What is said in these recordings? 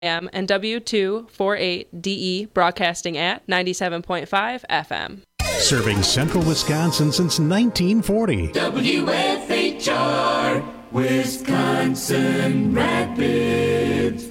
AM and W248DE broadcasting at 97.5 FM. Serving central Wisconsin since 1940. WFHR, Wisconsin Rapids.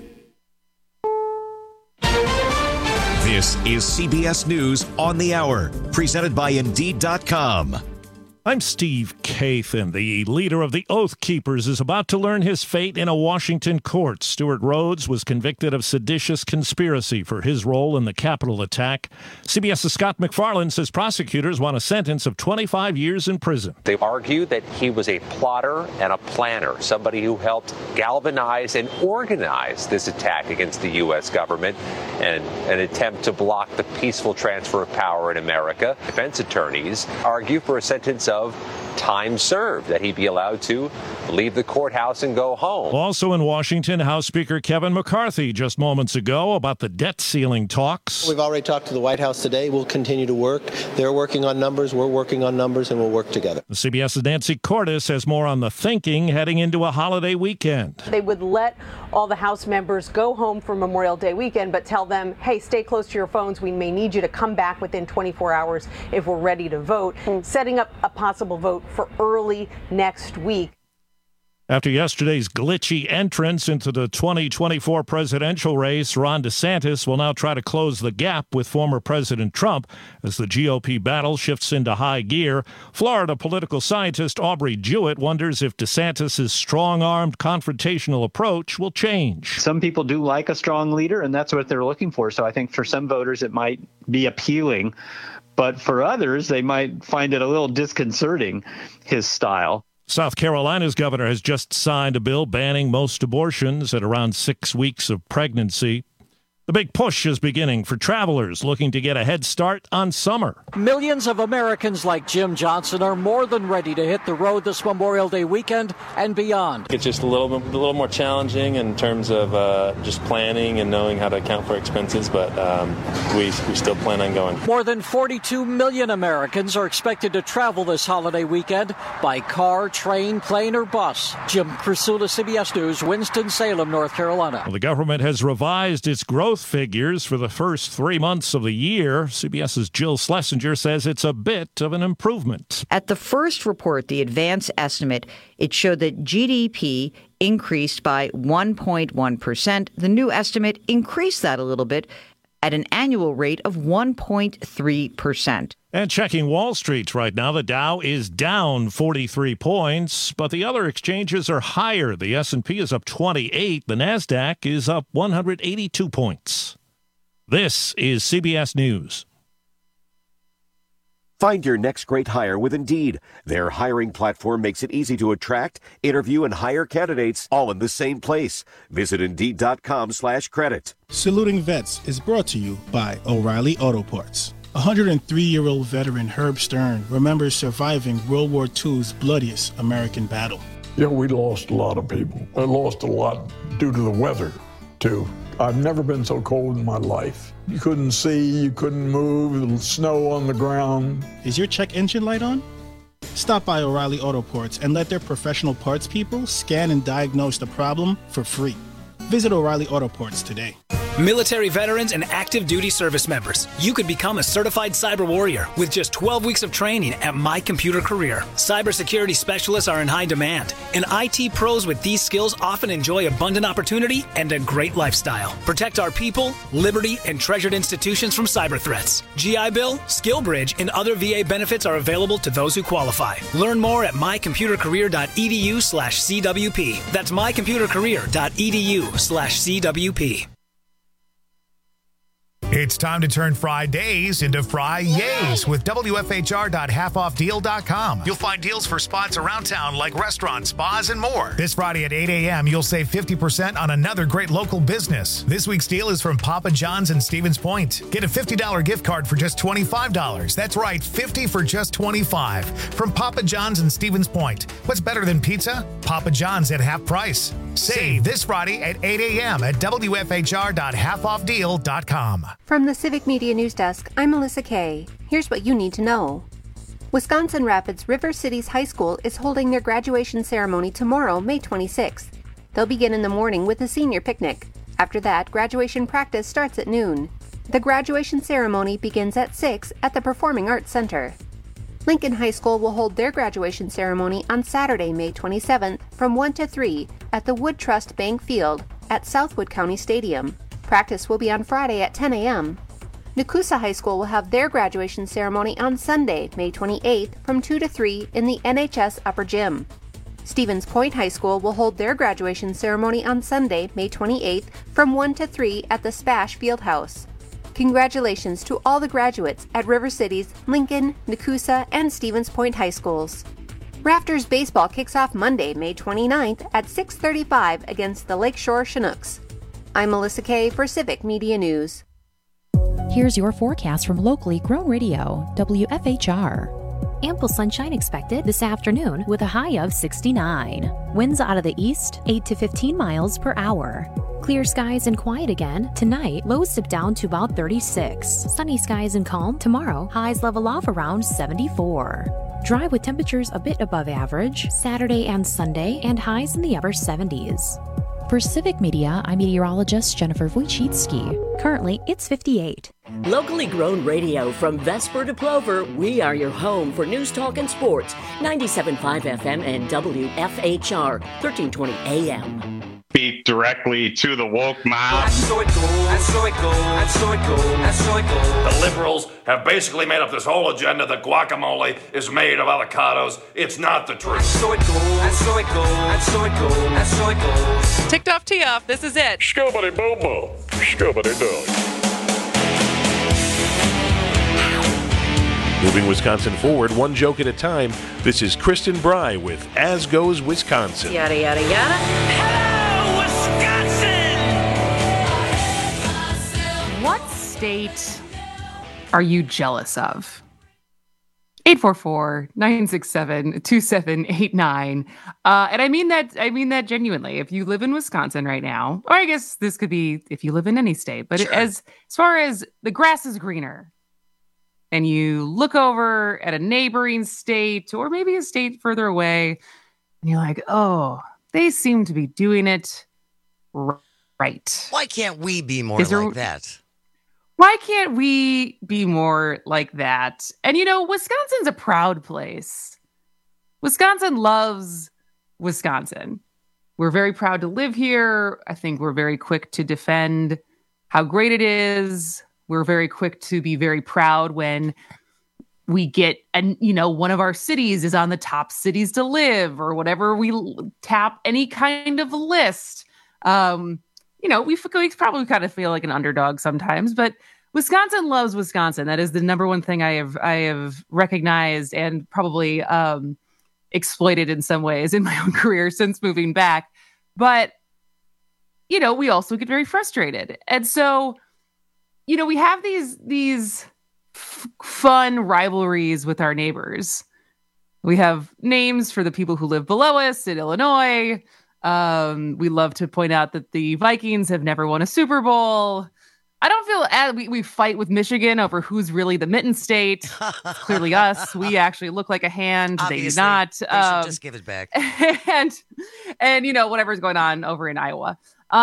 This is CBS News on the Hour, presented by Indeed.com. I'm Steve Kathan. The leader of the Oath Keepers is about to learn his fate in a Washington court. Stuart Rhodes was convicted of seditious conspiracy for his role in the Capitol attack. CBS's Scott McFarland says prosecutors want a sentence of 25 years in prison. They argue that he was a plotter and a planner, somebody who helped galvanize and organize this attack against the U.S. government and an attempt to block the peaceful transfer of power in America. Defense attorneys argue for a sentence of time served, that he be allowed to leave the courthouse and go home. Also in Washington, House Speaker Kevin McCarthy just moments ago about the debt ceiling talks. We've already talked to the White House today. We'll continue to work. They're working on numbers. We're working on numbers, and we'll work together. CBS's Nancy Cordes has more on the thinking heading into a holiday weekend. They would let all the House members go home for Memorial Day weekend, but tell them, hey, stay close to your phones. We may need you to come back within 24 hours if we're ready to vote, setting up a possible vote for early next week. After yesterday's glitchy entrance into the 2024 presidential race, Ron DeSantis will now try to close the gap with former President Trump as the GOP battle shifts into high gear. Florida political scientist Aubrey Jewett wonders if DeSantis' strong-armed confrontational approach will change. Some people do like a strong leader, and that's what they're looking for. So I think for some voters it might be appealing, but for others they might find it a little disconcerting, his style. South Carolina's governor has just signed a bill banning most abortions at around 6 weeks of pregnancy. The big push is beginning for travelers looking to get a head start on summer. Millions of Americans like Jim Johnson are more than ready to hit the road this Memorial Day weekend and beyond. It's just a little more challenging in terms of just planning and knowing how to account for expenses, but we still plan on going. More than 42 million Americans are expected to travel this holiday weekend by car, train, plane, or bus. Jim Krasula, CBS News, Winston-Salem, North Carolina. Well, the government has revised its growth figures for the first 3 months of the year. CBS's Jill Schlesinger says it's a bit of an improvement. At the first report, the advance estimate, it showed that GDP increased by 1.1%. The new estimate increased that a little bit at an annual rate of 1.3%. And checking Wall Street right now, the Dow is down 43 points, but the other exchanges are higher. The S&P is up 28. The NASDAQ is up 182 points. This is CBS News. Find your next great hire with Indeed. Their hiring platform makes it easy to attract, interview, and hire candidates all in the same place. Visit Indeed.com/credit. Saluting Vets is brought to you by O'Reilly Auto Parts. 103-year-old veteran Herb Stern remembers surviving World War II's bloodiest American battle. Yeah, we lost a lot of people. I lost a lot due to the weather, too. I've never been so cold in my life. You couldn't see, you couldn't move, the snow on the ground. Is your check engine light on? Stop by O'Reilly Auto Parts and let their professional parts people scan and diagnose the problem for free. Visit O'Reilly Auto Parts today. Military veterans and active duty service members, you could become a certified cyber warrior with just 12 weeks of training at My Computer Career. Cybersecurity specialists are in high demand, and IT pros with these skills often enjoy abundant opportunity and a great lifestyle. Protect our people, liberty, and treasured institutions from cyber threats. GI Bill, SkillBridge, and other VA benefits are available to those who qualify. Learn more at mycomputercareer.edu/CWP. That's mycomputercareer.edu/CWP. It's time to turn Fridays into Fri-Yays with WFHR.halfoffdeal.com. You'll find deals for spots around town like restaurants, spas, and more. This Friday at 8 a.m., you'll save 50% on another great local business. This week's deal is from Papa John's in Stevens Point. Get a $50 gift card for just $25. That's right, $50 for just $25. From Papa John's in Stevens Point. What's better than pizza? Papa John's at half price. Save this Friday at 8 a.m. at WFHR.halfoffdeal.com. From the Civic Media News Desk, I'm Melissa Kay. Here's what you need to know. Wisconsin Rapids River Cities High School is holding their graduation ceremony tomorrow, May 26th. They'll begin in the morning with a senior picnic. After that, graduation practice starts at noon. The graduation ceremony begins at 6 at the Performing Arts Center. Lincoln High School will hold their graduation ceremony on Saturday, May 27th from 1 to 3 at the Wood Trust Bank Field at Southwood County Stadium. Practice will be on Friday at 10 a.m. Nakusa High School will have their graduation ceremony on Sunday, May 28th from 2 to 3 in the NHS Upper Gym. Stevens Point High School will hold their graduation ceremony on Sunday, May 28th from 1 to 3 at the Spash Fieldhouse. Congratulations to all the graduates at River City's Lincoln, Nakusa, and Stevens Point High Schools. Rafters Baseball kicks off Monday, May 29th at 6:35 against the Lakeshore Chinooks. I'm Melissa Kay for Civic Media News. Here's your forecast from locally grown radio, WFHR. Ample sunshine expected this afternoon with a high of 69. Winds out of the east, 8 to 15 miles per hour. Clear skies and quiet again. Tonight, lows dip down to about 36. Sunny skies and calm. Tomorrow, highs level off around 74. Dry with temperatures a bit above average Saturday and Sunday, and highs in the upper 70s. For Civic Media, I'm meteorologist Jennifer Wojcicki. Currently, it's 58. Locally grown radio from Vesper to Plover, we are your home for news, talk, and sports. 97.5 FM and WFHR, 1320 AM. Speak directly to the woke mob. That's so it goes. That's so it goes. That's so it goes. That's so it goes. The liberals have basically made up this whole agenda that guacamole is made of avocados. It's not the truth. That's so it goes. That's so it goes. That's so it goes. That's so it goes. Ticked off, tee off. This is it. Scubbity boo boo. Scubbity doo. Moving Wisconsin forward, one joke at a time. This is Kristen Bry with As Goes Wisconsin. Yada, yada, yada. Hello, Wisconsin! What state are you jealous of? 844-967-2789. And I mean that genuinely. If you live in Wisconsin right now, or I guess this could be if you live in any state, but sure. as far as the grass is greener, and you look over at a neighboring state or maybe a state further away, and you're like, oh, they seem to be doing it right. Why can't we be more like that? Why can't we be more like that? And, you know, Wisconsin's a proud place. Wisconsin loves Wisconsin. We're very proud to live here. I think we're very quick to defend how great it is. We're very quick to be very proud when we get, and you know, one of our cities is on the top cities to live or whatever. We tap any kind of list. You know, we probably kind of feel like an underdog sometimes, but Wisconsin loves Wisconsin. That is the number one thing I have recognized and probably exploited in some ways in my own career since moving back. But, you know, we also get very frustrated. And so, you know, we have these fun rivalries with our neighbors. We have names for the people who live below us in Illinois. We love to point out that the Vikings have never won a Super Bowl. I don't feel we fight with Michigan over who's really the mitten state. Clearly us. We actually look like a hand. Obviously, they do not. They should just give it back. And you know, whatever's going on over in Iowa.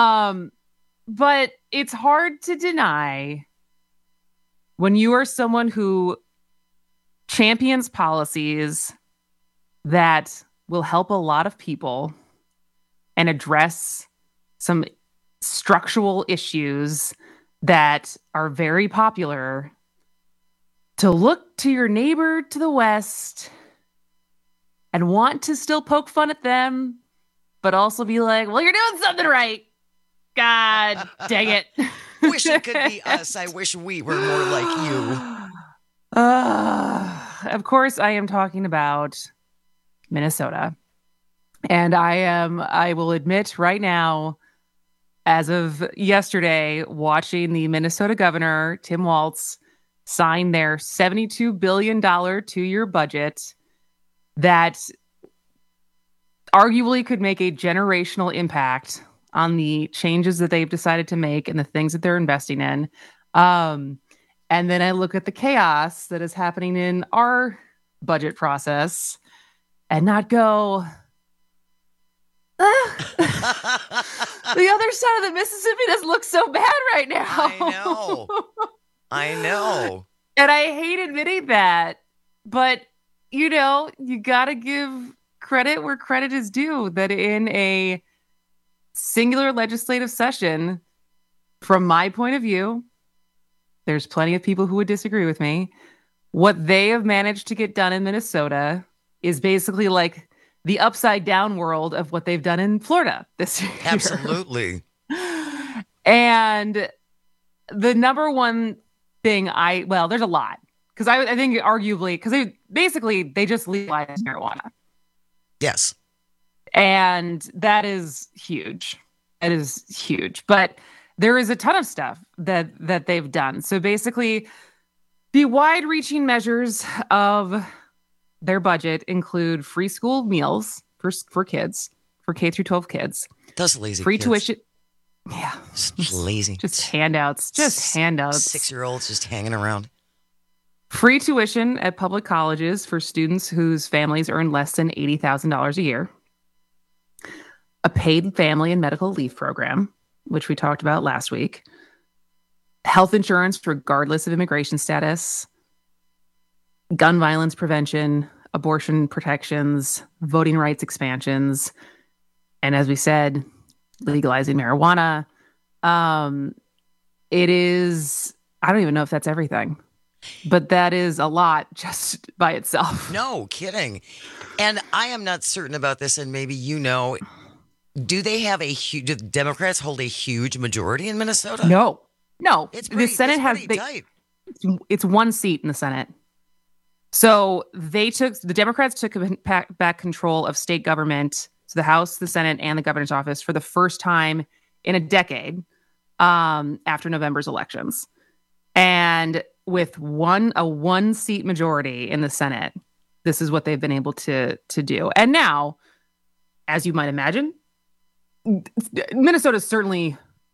But it's hard to deny when you are someone who champions policies that will help a lot of people and address some structural issues that are very popular, to look to your neighbor to the west and want to still poke fun at them, but also be like, well, you're doing something right. God dang it. Wish it could be us. I wish we were more like you. Of course, I am talking about Minnesota. And I will admit right now, as of yesterday, watching the Minnesota governor, Tim Walz, sign their $72 billion two-year budget that arguably could make a generational impact on the changes that they've decided to make and the things that they're investing in. And then I look at the chaos that is happening in our budget process and not go, The other side of the Mississippi doesn't look so bad right now. I know. And I hate admitting that, but you got to give credit where credit is due, that in a singular legislative session, from my point of view, there's plenty of people who would disagree with me. What they have managed to get done in Minnesota is basically like the upside down world of what they've done in Florida this year. Absolutely. And the number one thing there's a lot. Because I think arguably, because they just legalized marijuana. Yes. And that is huge. It is huge. But there is a ton of stuff that they've done. So basically, the wide-reaching measures of their budget include free school meals for kids, for K through 12 kids. Those lazy free kids. Tuition. Yeah. Just lazy. Just handouts. Just handouts. 6-year-olds just hanging around. Free tuition at public colleges for students whose families earn less than $80,000 a year. A paid family and medical leave program, which we talked about last week. Health insurance regardless of immigration status. Gun violence prevention, abortion protections, voting rights expansions. And as we said, legalizing marijuana. It is, I don't even know if that's everything. But that is a lot just by itself. No kidding. And I am not certain about this, and maybe do they have do the Democrats hold a huge majority in Minnesota? No. The Senate has tight. It's one seat in the Senate. So the Democrats took back control of state government, so the House, the Senate, and the governor's office for the first time in a decade after November's elections. And with a one-seat majority in the Senate, this is what they've been able to do. And now, as you might imagine, Minnesota is certainly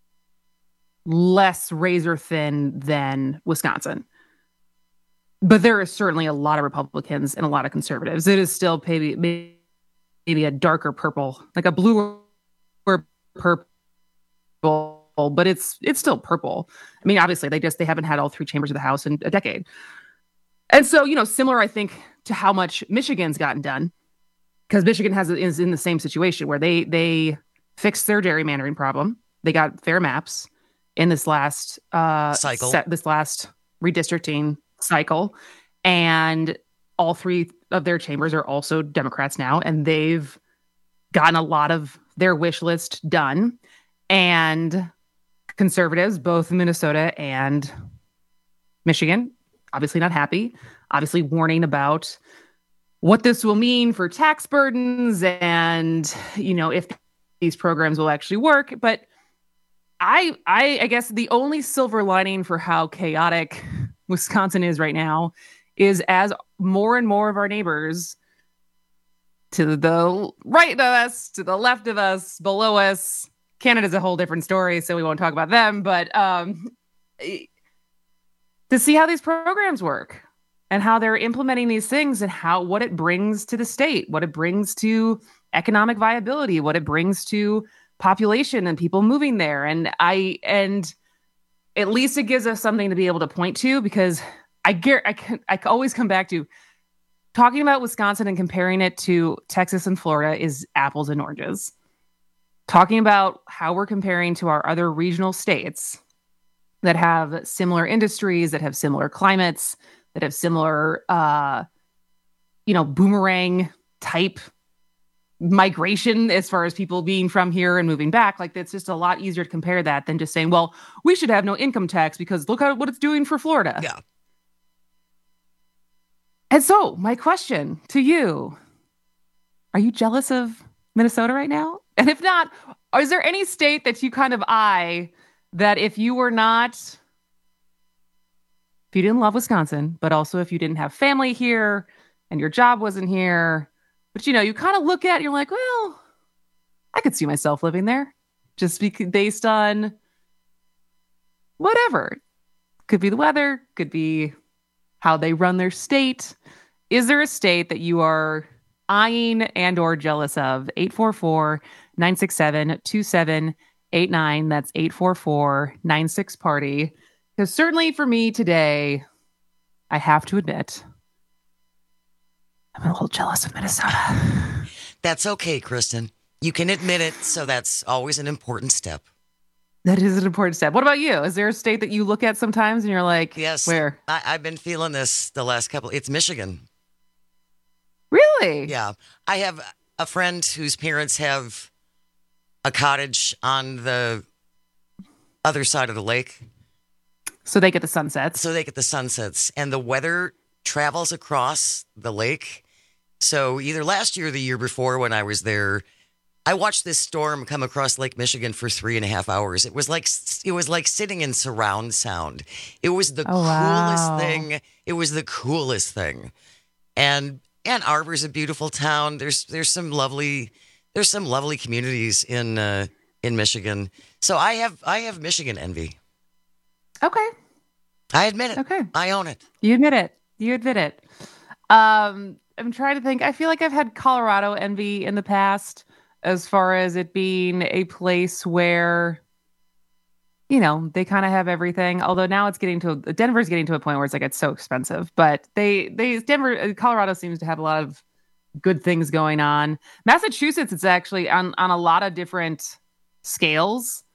less razor thin than Wisconsin. But there is certainly a lot of Republicans and a lot of conservatives. It is still maybe a darker purple, like a blue or purple, but it's still purple. I mean, obviously, they haven't had all three chambers of the House in a decade. And so, similar, I think, to how much Michigan's gotten done, because Michigan is in the same situation where they fixed their gerrymandering problem. They got fair maps in this last cycle, this last redistricting cycle, and all three of their chambers are also Democrats now, and they've gotten a lot of their wish list done. And conservatives, both in Minnesota and Michigan, obviously not happy, obviously warning about what this will mean for tax burdens and, if these programs will actually work. But I guess the only silver lining for how chaotic Wisconsin is right now is as more and more of our neighbors to the right of us, to the left of us, below us, Canada's a whole different story, so we won't talk about them, but to see how these programs work and how they're implementing these things and what it brings to the state, what it brings to economic viability, what it brings to population and people moving there. And at least it gives us something to be able to point to, because I always come back to talking about Wisconsin and comparing it to Texas and Florida is apples and oranges. Talking about how we're comparing to our other regional states that have similar industries, that have similar climates, that have similar, boomerang type migration as far as people being from here and moving back. Like, it's just a lot easier to compare that than just saying, well, we should have no income tax because look at what it's doing for Florida. Yeah. And so my question to you, are you jealous of Minnesota right now? And if not, is there any state that you kind of eye that if you didn't love Wisconsin, but also if you didn't have family here and your job wasn't here, but you kind of look at it, you're like, well, I could see myself living there just based on whatever. Could be the weather, could be how they run their state. Is there a state that you are eyeing and or jealous of. 844-967-2789. That's 844-96-PARTY. Because certainly for me today, I have to admit, I'm a little jealous of Minnesota. That's okay, Kristen. You can admit it, so that's always an important step. That is an important step. What about you? Is there a state that you look at sometimes and you're like, yes, where? I've been feeling this the last couple. It's Michigan. Really? Yeah. I have a friend whose parents have a cottage on the other side of the lake. So they get the sunsets. And the weather travels across the lake. So either last year or the year before when I was there, I watched this storm come across Lake Michigan for 3.5 hours. It was like sitting in surround sound. It was the coolest thing. It was the coolest thing. And Ann Arbor's a beautiful town. There's some lovely communities in Michigan. So I have Michigan envy. Okay. I admit it. Okay. I own it. You admit it. I'm trying to think. I feel like I've had Colorado envy in the past, as far as it being a place where, they kind of have everything. Although now Denver's getting to a point where it's so expensive. But Colorado seems to have a lot of good things going on. Massachusetts, it's actually on a lot of different scales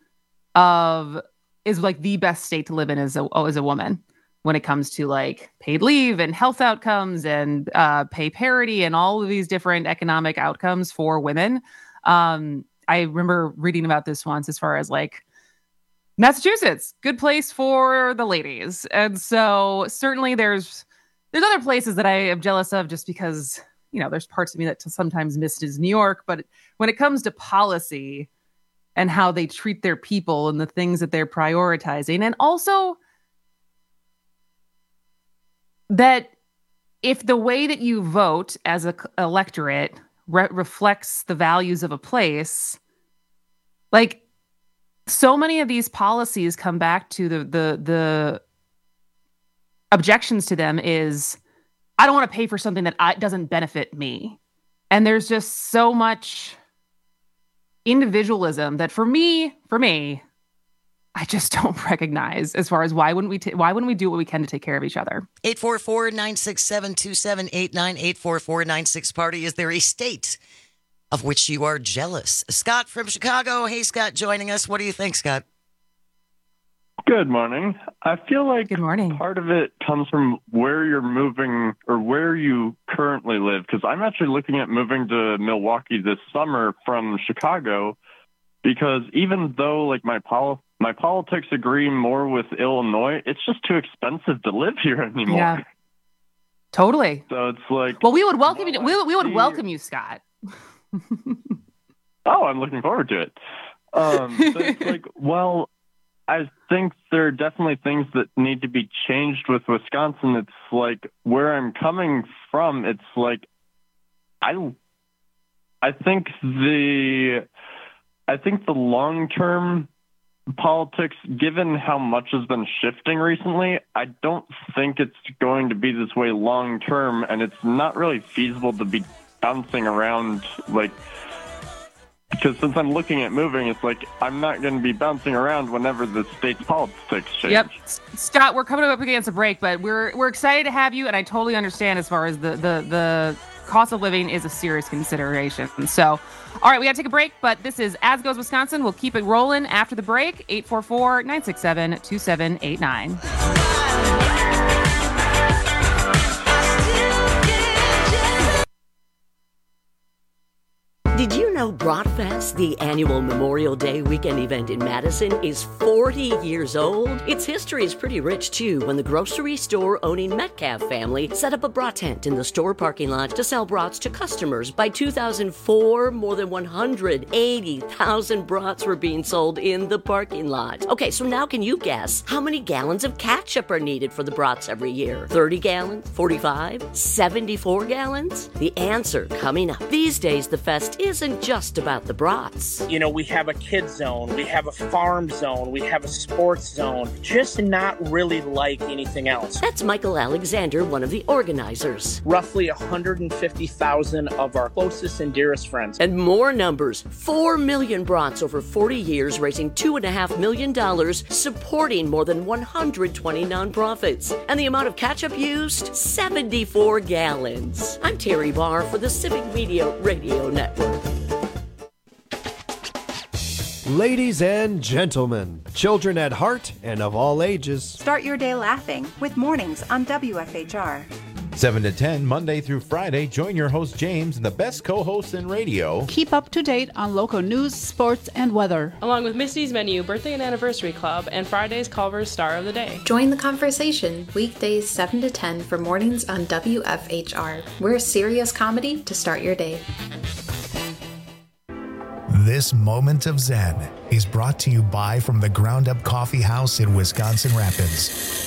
is like the best state to live in as a woman when it comes to like paid leave and health outcomes and pay parity and all of these different economic outcomes for women. I remember reading about this once as far as like Massachusetts, good place for the ladies. And so certainly there's other places that I am jealous of just because, there's parts of me that sometimes missed is New York. But when it comes to policy and how they treat their people and the things that they're prioritizing, and also that if the way that you vote as an electorate reflects the values of a place, like so many of these policies come back to the objections to them is, I don't want to pay for something that doesn't benefit me. And there's just so much individualism that for me, I just don't recognize as far as why wouldn't we do what we can to take care of each other? 844-967-2789, 844-96-PARTY. Is there a state of which you are jealous? Scott from Chicago. Hey, Scott, joining us. What do you think, Scott? Good morning. I feel like Good morning. Part of it comes from where you're moving or where you currently live, because I'm actually looking at moving to Milwaukee this summer from Chicago, because even though like my politics agree more with Illinois, it's just too expensive to live here anymore. Yeah, totally. So it's like, well, we would welcome you. We would welcome you, Scott. Oh, I'm looking forward to it. So it's like, well, I think there are definitely things that need to be changed with Wisconsin. It's like where I'm coming from. It's like I think the long-term politics, given how much has been shifting recently, I don't think it's going to be this way long-term, and it's not really feasible to be bouncing around like. Because since I'm looking at moving, it's like I'm not going to be bouncing around whenever the state's politics change. Yep. Scott, we're coming up against a break, but we're excited to have you, and I totally understand as far as the cost of living is a serious consideration. So, all right, we got to take a break, but this is As Goes Wisconsin. We'll keep it rolling after the break. 844-967-2789. Did you know Bratfest, the annual Memorial Day weekend event in Madison, is 40 years old? Its history is pretty rich, too, when the grocery store-owning Metcalf family set up a brat tent in the store parking lot to sell brats to customers. By 2004, more than 180,000 brats were being sold in the parking lot. Okay, so now can you guess how many gallons of ketchup are needed for the brats every year? 30 gallons? 45? 74 gallons? The answer coming up. These days, the fest isn't just about the brats. You know, we have a kid zone, we have a farm zone, we have a sports zone, just not really like anything else. That's Michael Alexander, one of the organizers. Roughly 150,000 of our closest and dearest friends. And more numbers, 4 million brats over 40 years, raising $2.5 million, supporting more than 120 nonprofits. And the amount of ketchup used? 74 gallons. I'm Terry Barr for the Civic Media Radio Network. Ladies and gentlemen, children at heart and of all ages. Start your day laughing with Mornings on WFHR. 7 to 10, Monday through Friday, join your host James and the best co-hosts in radio. Keep up to date on local news, sports, and weather. Along with Misty's Menu, Birthday and Anniversary Club, and Friday's Culver's Star of the Day. Join the conversation weekdays 7 to 10 for Mornings on WFHR. We're serious comedy to start your day. This moment of Zen is brought to you by From the Ground Up Coffee House in Wisconsin Rapids.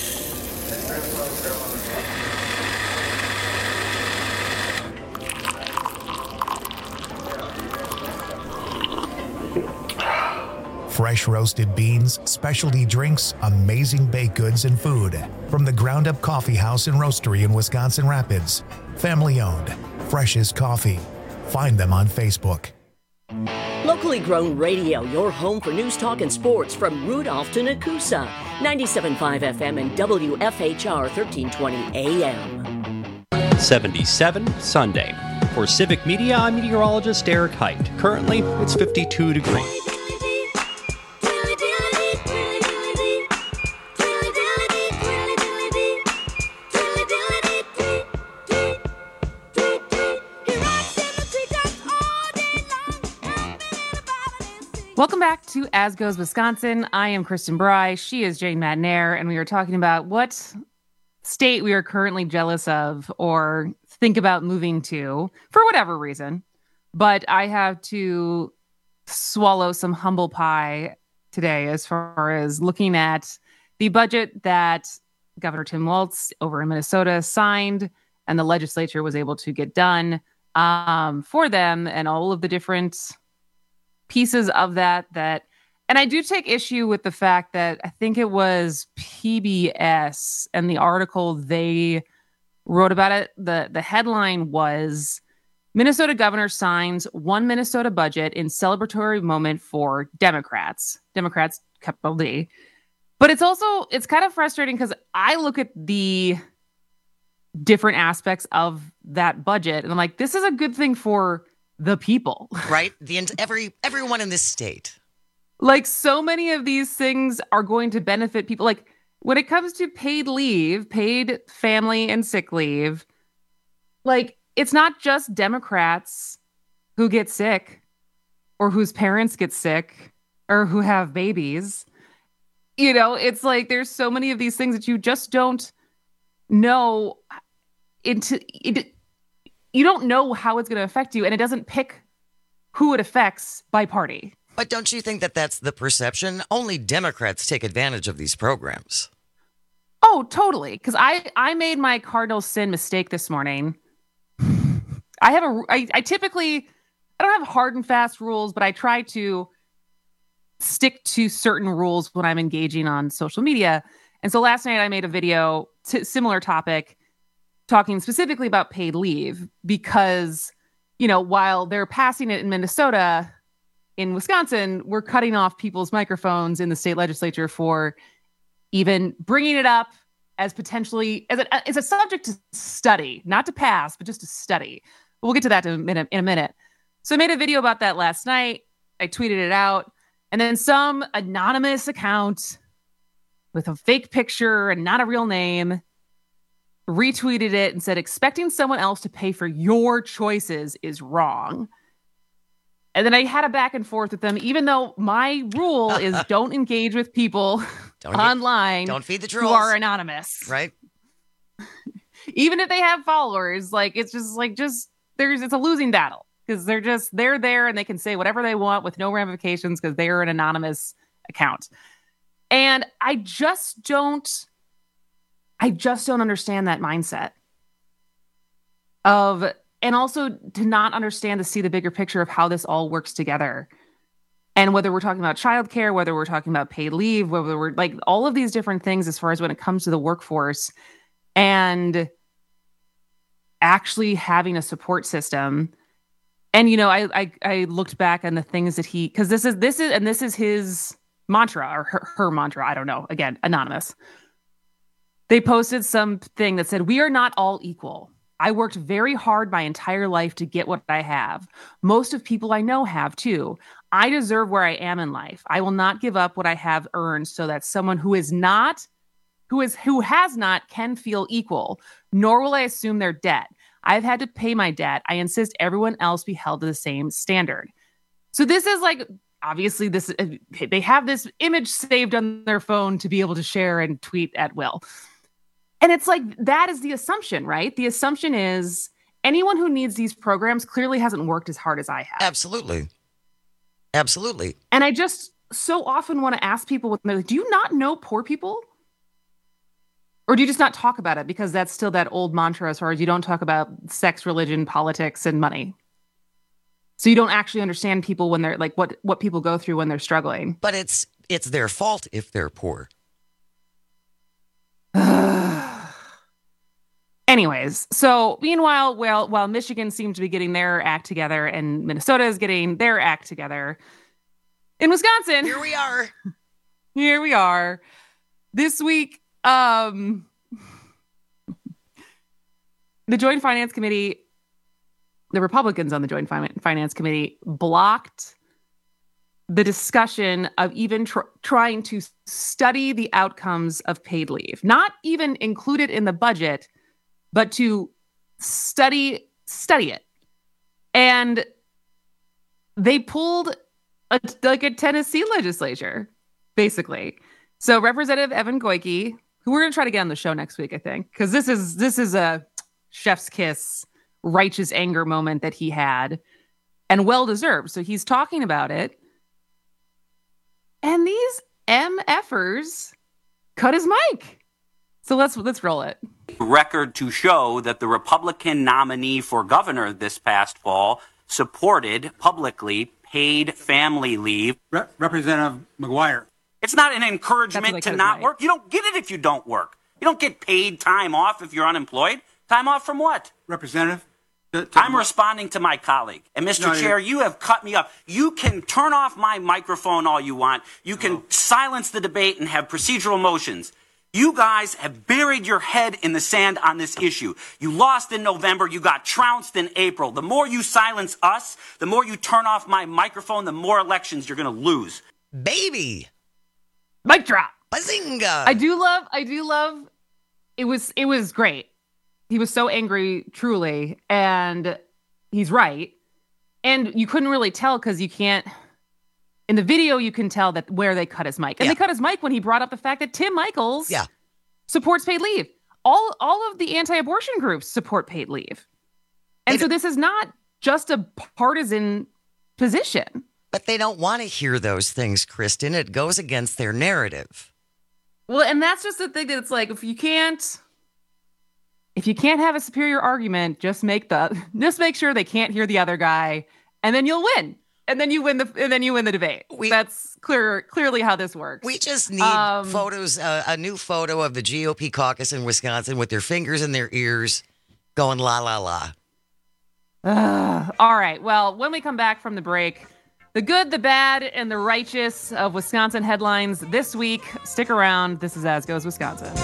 Fresh roasted beans, specialty drinks, amazing baked goods, and food. From the Ground Up Coffee House and Roastery in Wisconsin Rapids. Family owned. Fresh as coffee. Find them on Facebook. Locally grown radio, your home for news, talk, and sports from Rudolph to Nakusa. 97.5 FM and WFHR 1320 AM. 77 Sunday. For Civic Media, I'm meteorologist Eric Height. Currently, it's 52 degrees. Welcome back to As Goes Wisconsin. I am Kristen Bry. She is Jane Madnair, and we are talking about what state we are currently jealous of or think about moving to for whatever reason. But I have to swallow some humble pie today as far as looking at the budget that Governor Tim Walz over in Minnesota signed and the legislature was able to get done for them, and all of the different pieces of that, and I do take issue with the fact that I think it was PBS and the article they wrote about it. The headline was Minnesota governor signs one Minnesota budget in celebratory moment for Democrats capital D. But it's kind of frustrating because I look at the different aspects of that budget and I'm like, this is a good thing for the people, right? Everyone in this state. Like, so many of these things are going to benefit people. Like, when it comes to paid leave, paid family and sick leave, like, it's not just Democrats who get sick or whose parents get sick or who have babies. You know, it's like there's so many of these things that you just don't know you don't know how it's going to affect you, and it doesn't pick who it affects by party. But don't you think that that's the perception? Only Democrats take advantage of these programs. Oh, totally. Because I made my cardinal sin mistake this morning. I typically, I don't have hard and fast rules, but I try to stick to certain rules when I'm engaging on social media. And so last night I made a video, similar topic, talking specifically about paid leave because, you know, while they're passing it in Minnesota, in Wisconsin, we're cutting off people's microphones in the state legislature for even bringing it up as potentially as a subject to study, not to pass, but just to study. But we'll get to that in a minute. So I made a video about that last night. I tweeted it out, and then some anonymous account with a fake picture and not a real name retweeted it and said, expecting someone else to pay for your choices is wrong. And then I had a back and forth with them, even though my rule is don't engage with people online. Don't feed the trolls who are anonymous. Right. Even if they have followers, like it's a losing battle because they're there and they can say whatever they want with no ramifications because they are an anonymous account. And I just don't understand that mindset of and also to not understand, to see the bigger picture of how this all works together. And whether we're talking about childcare, whether we're talking about paid leave, whether we're like all of these different things as far as when it comes to the workforce and actually having a support system. And, you know, I looked back on the things that because this is his mantra or her mantra. I don't know. Again, anonymous. They posted something that said, "We are not all equal. I worked very hard my entire life to get what I have. Most of people I know have too. I deserve where I am in life. I will not give up what I have earned so that someone who has not can feel equal, nor will I assume their debt. I've had to pay my debt. I insist everyone else be held to the same standard." So this is like, obviously they have this image saved on their phone to be able to share and tweet at will. And it's like, that is the assumption, right? The assumption is anyone who needs these programs clearly hasn't worked as hard as I have. Absolutely. Absolutely. And I just so often want to ask people, when they're like, do you not know poor people? Or do you just not talk about it? Because that's still that old mantra as far as you don't talk about sex, religion, politics, and money. So you don't actually understand people when they're like what people go through when they're struggling. But it's their fault if they're poor. Anyways, so meanwhile, while Michigan seems to be getting their act together and Minnesota is getting their act together, in Wisconsin, here we are. This week, the Joint Finance Committee, the Republicans on the Joint Finance Committee blocked the discussion of even trying to study the outcomes of paid leave, not even include it in the budget, but to study it. And they pulled a Tennessee legislature, basically. So Representative Evan Goyke, who we're going to try to get on the show next week, I think, because this is a chef's kiss, righteous anger moment that he had, and well-deserved. So he's talking about it. And these MFers cut his mic. So let's roll it. Record to show that the Republican nominee for governor this past fall supported publicly paid family leave. Representative McGuire. It's not an encouragement to not work. You don't get it if you don't work. You don't get paid time off if you're unemployed. Time off from what? Representative? I'm responding to my colleague. And Mr. Chair, you have cut me up. You can turn off my microphone all you want. You can silence the debate and have procedural motions. You guys have buried your head in the sand on this issue. You lost in November. You got trounced in April. The more you silence us, the more you turn off my microphone, the more elections you're going to lose. Baby. Mic drop. Bazinga. I do love. It was great. He was so angry, truly. And he's right. And you couldn't really tell because you can't. In the video, you can tell that where they cut his mic. And they cut his mic when he brought up the fact that Tim Michels supports paid leave. All of the anti-abortion groups support paid leave. And so this is not just a partisan position. But they don't want to hear those things, Kristen. It goes against their narrative. Well, and that's just the thing that it's like, if you can't have a superior argument, just make sure they can't hear the other guy, and then you'll win. And then you win the debate. That's clearly how this works. We just need photos, a new photo of the GOP caucus in Wisconsin with their fingers in their ears going la, la, la. All right. Well, when we come back from the break, the good, the bad, and the righteous of Wisconsin headlines this week. Stick around. This is As Goes Wisconsin.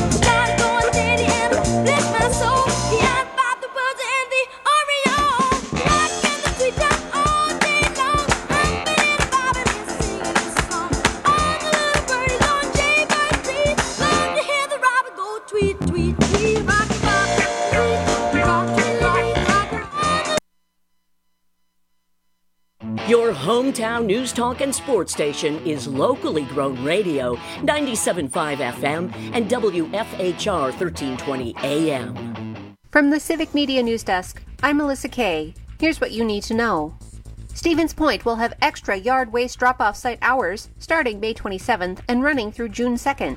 Your hometown news, talk, and sports station is locally grown radio, 97.5 FM and WFHR 1320 AM. From the Civic Media News Desk, I'm Melissa Kay. Here's what you need to know. Stevens Point will have extra yard waste drop-off site hours starting May 27th and running through June 2nd.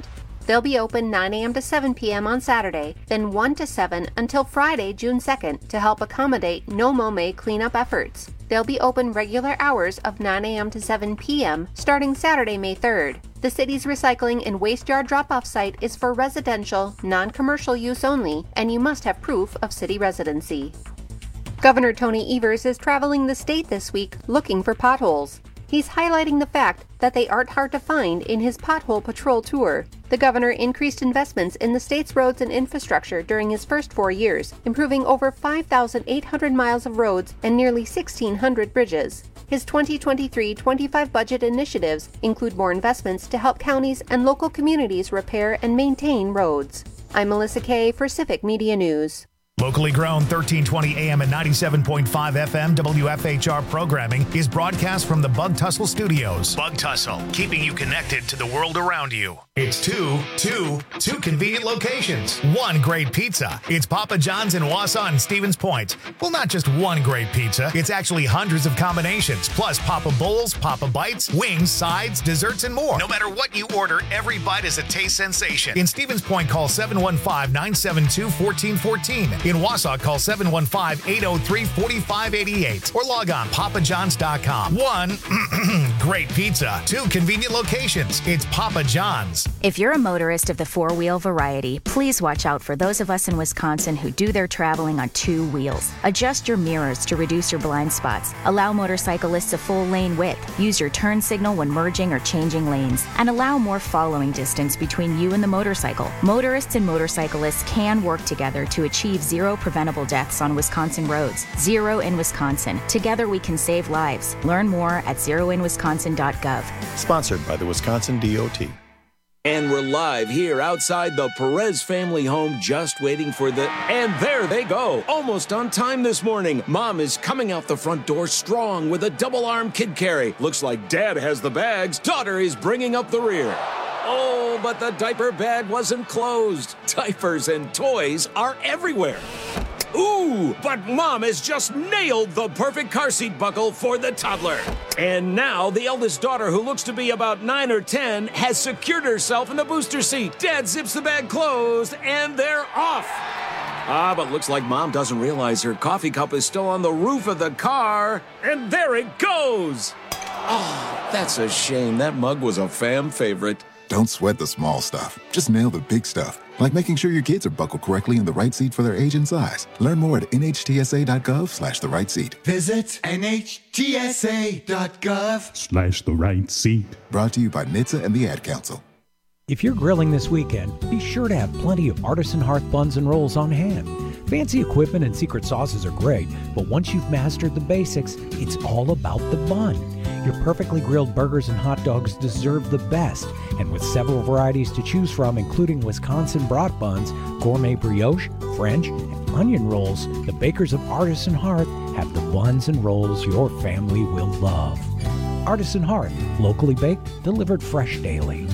They'll be open 9 a.m. to 7 p.m. on Saturday, then 1 to 7 until Friday, June 2nd, to help accommodate No Mow May cleanup efforts. They'll be open regular hours of 9 a.m. to 7 p.m. starting Saturday, May 3rd. The city's recycling and waste yard drop-off site is for residential, non-commercial use only, and you must have proof of city residency. Governor Tony Evers is traveling the state this week looking for potholes. He's highlighting the fact that they aren't hard to find in his Pothole Patrol tour. The governor increased investments in the state's roads and infrastructure during his first 4 years, improving over 5,800 miles of roads and nearly 1,600 bridges. His 2023-25 budget initiatives include more investments to help counties and local communities repair and maintain roads. I'm Melissa Kay for Civic Media News. Locally grown 1320 AM and 97.5 FM WFHR programming is broadcast from the Bug Tussle Studios. Bug Tussle, keeping you connected to the world around you. It's two convenient locations. One great pizza. It's Papa John's in Wausau and Stevens Point. Well, not just one great pizza. It's actually hundreds of combinations, plus Papa Bowls, Papa Bites, wings, sides, desserts, and more. No matter what you order, every bite is a taste sensation. In Stevens Point, call 715-972-1414. In Wausau, call 715-803-4588 or log on papajohns.com. One great pizza, two convenient locations. It's Papa John's. If you're a motorist of the four-wheel variety, please watch out for those of us in Wisconsin who do their traveling on two wheels. Adjust your mirrors to reduce your blind spots. Allow motorcyclists a full lane width. Use your turn signal when merging or changing lanes. And allow more following distance between you and the motorcycle. Motorists and motorcyclists can work together to achieve zero preventable deaths on Wisconsin roads. Zero in Wisconsin. Together we can save lives. Learn more at zeroinwisconsin.gov. Sponsored by the Wisconsin DOT. And we're live here outside the Perez family home, just waiting for and there they go. Almost on time this morning. Mom is coming out the front door strong with a double-arm kid carry. Looks like Dad has the bags. Daughter is bringing up the rear. Oh, but the diaper bag wasn't closed. Diapers and toys are everywhere. Ooh, but Mom has just nailed the perfect car seat buckle for the toddler. And now the eldest daughter, who looks to be about 9 or 10, has secured herself in the booster seat. Dad zips the bag closed, and they're off. But looks like Mom doesn't realize her coffee cup is still on the roof of the car. And there it goes. Oh, that's a shame. That mug was a fam favorite. Don't sweat the small stuff. Just nail the big stuff, like making sure your kids are buckled correctly in the right seat for their age and size. Learn more at nhtsa.gov/the right seat. Visit nhtsa.gov/the right seat. Brought to you by NHTSA and the Ad Council. If you're grilling this weekend, be sure to have plenty of Artisan Hearth buns and rolls on hand. Fancy equipment and secret sauces are great, but once you've mastered the basics, it's all about the bun. Your perfectly grilled burgers and hot dogs deserve the best, and with several varieties to choose from, including Wisconsin brat buns, gourmet brioche, French, and onion rolls, the bakers of Artisan Hearth have the buns and rolls your family will love. Artisan Hearth, locally baked, delivered fresh daily.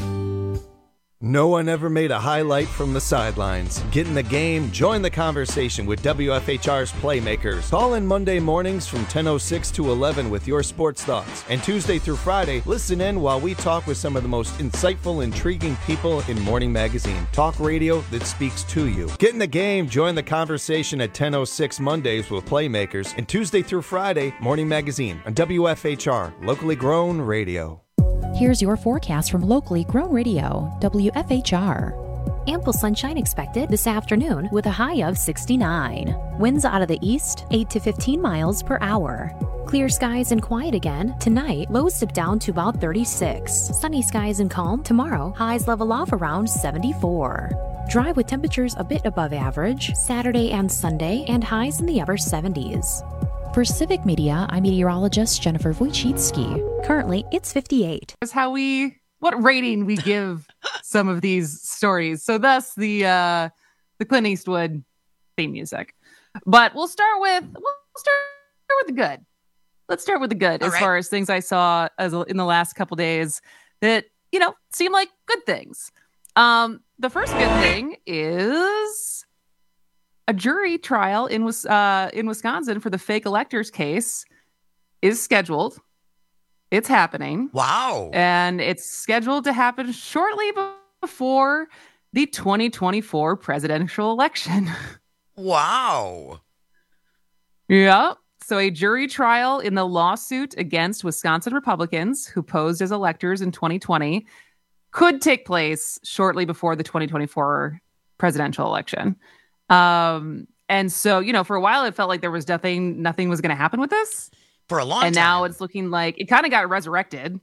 No one ever made a highlight from the sidelines. Get in the game, join the conversation with WFHR's Playmakers. Call in Monday mornings from 10:06 to 11 with your sports thoughts. And Tuesday through Friday, listen in while we talk with some of the most insightful, intriguing people in Morning Magazine. Talk radio that speaks to you. Get in the game, join the conversation at 10:06 Mondays with Playmakers. And Tuesday through Friday, Morning Magazine on WFHR, locally grown radio. Here's your forecast from locally grown radio, WFHR. Ample sunshine expected this afternoon with a high of 69. Winds out of the east, 8 to 15 miles per hour. Clear skies and quiet again. Tonight, lows dip down to about 36. Sunny skies and calm. Tomorrow, highs level off around 74. Dry with temperatures a bit above average. Saturday and Sunday, and highs in the upper 70s. For Civic Media, I'm meteorologist Jennifer Wojcicki. Currently, it's 58. That's what rating we give some of these stories. So thus the Clint Eastwood theme music. But we'll start with the good. Let's start with the good. As far as things I saw in the last couple days that, seem like good things. The first good thing is a jury trial in Wisconsin for the fake electors case is scheduled. It's happening. Wow. And it's scheduled to happen shortly before the 2024 presidential election. Wow. Yeah. So a jury trial in the lawsuit against Wisconsin Republicans who posed as electors in 2020 could take place shortly before the 2024 presidential election. And so, for a while, it felt like there was nothing was going to happen with this. For a long time. And now it's looking like it kind of got resurrected.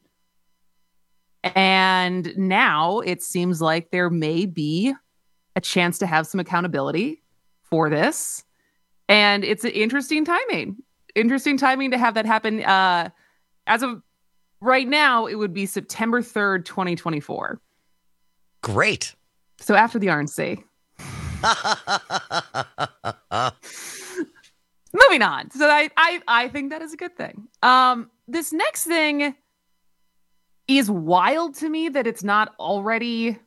And now it seems like there may be a chance to have some accountability for this. And it's an interesting timing to have that happen. As of right now, it would be September 3rd, 2024. Great. So after the RNC. Moving on. So I think that is a good thing. This next thing is wild to me that it's not already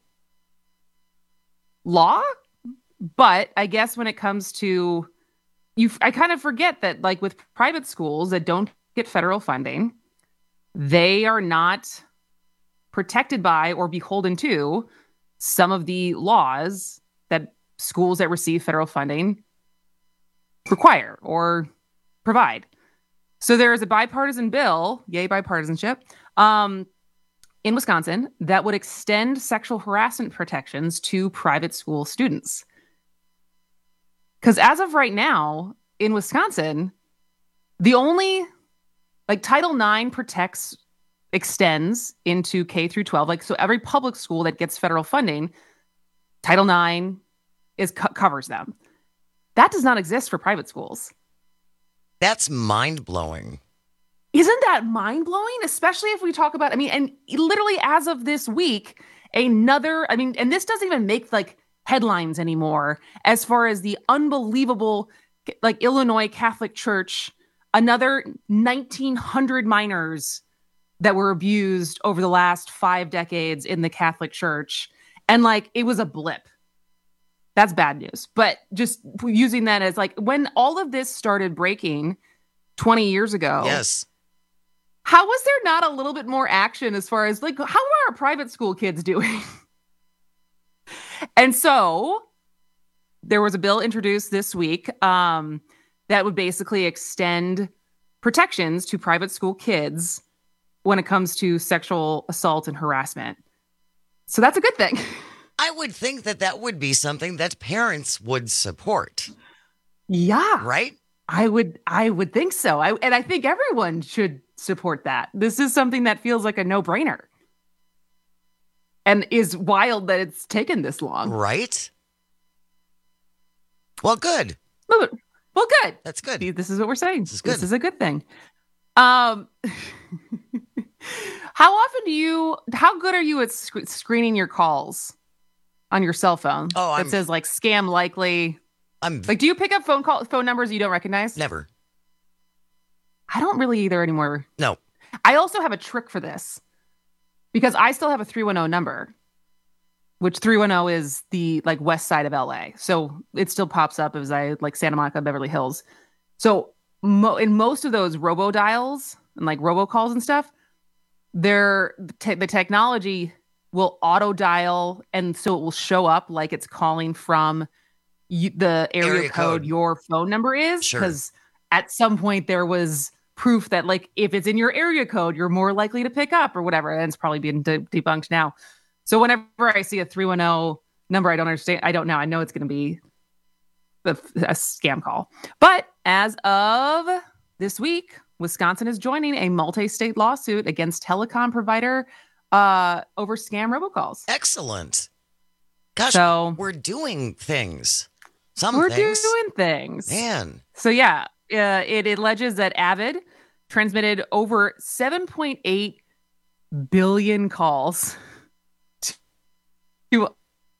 law, but I guess when it comes to I kind of forget that, like, with private schools that don't get federal funding, they are not protected by or beholden to some of the laws that schools that receive federal funding require or provide. So there is a bipartisan bill, yay bipartisanship, in Wisconsin that would extend sexual harassment protections to private school students. Because as of right now, in Wisconsin, the only, Title IX extends into K through 12. So every public school that gets federal funding, Title IX covers them. That does not exist for private schools. That's mind-blowing. Isn't that mind-blowing? Especially if we talk about, and literally as of this week, and this doesn't even make headlines anymore as far as the unbelievable, Illinois Catholic Church, another 1,900 minors that were abused over the last 5 decades in the Catholic Church. And it was a blip. That's bad news. But just using that as when all of this started breaking 20 years ago. Yes. How was there not a little bit more action as far as how are our private school kids doing? And so there was a bill introduced this week that would basically extend protections to private school kids when it comes to sexual assault and harassment. So that's a good thing. I would think that would be something that parents would support. Yeah. Right? I would think so. And I think everyone should support that. This is something that feels like a no-brainer. And is wild that it's taken this long. Right? Well, good. Well, good. That's good. See, this is what we're saying. This is good. This is a good thing. How good are you at screening your calls on your cell phone? Oh, it says scam likely. Do you pick up phone numbers you don't recognize? Never. I don't really either anymore. No. I also have a trick for this because I still have a 310 number, which 310 is the west side of LA. So it still pops up as Santa Monica, Beverly Hills. So in most of those robo dials and robocalls and stuff, the technology will auto dial, and so it will show up like it's calling from the area code your phone number is. Because at some point there was proof that if it's in your area code, you're more likely to pick up or whatever. And it's probably being debunked now. So whenever I see a 310 number, I don't understand. I don't know. I know it's going to be a scam call. But as of this week, Wisconsin is joining a multi-state lawsuit against telecom provider over scam robocalls. Excellent. Gosh, so we're doing things. We're doing things. Man. So yeah, it alleges that Avid transmitted over 7.8 billion calls to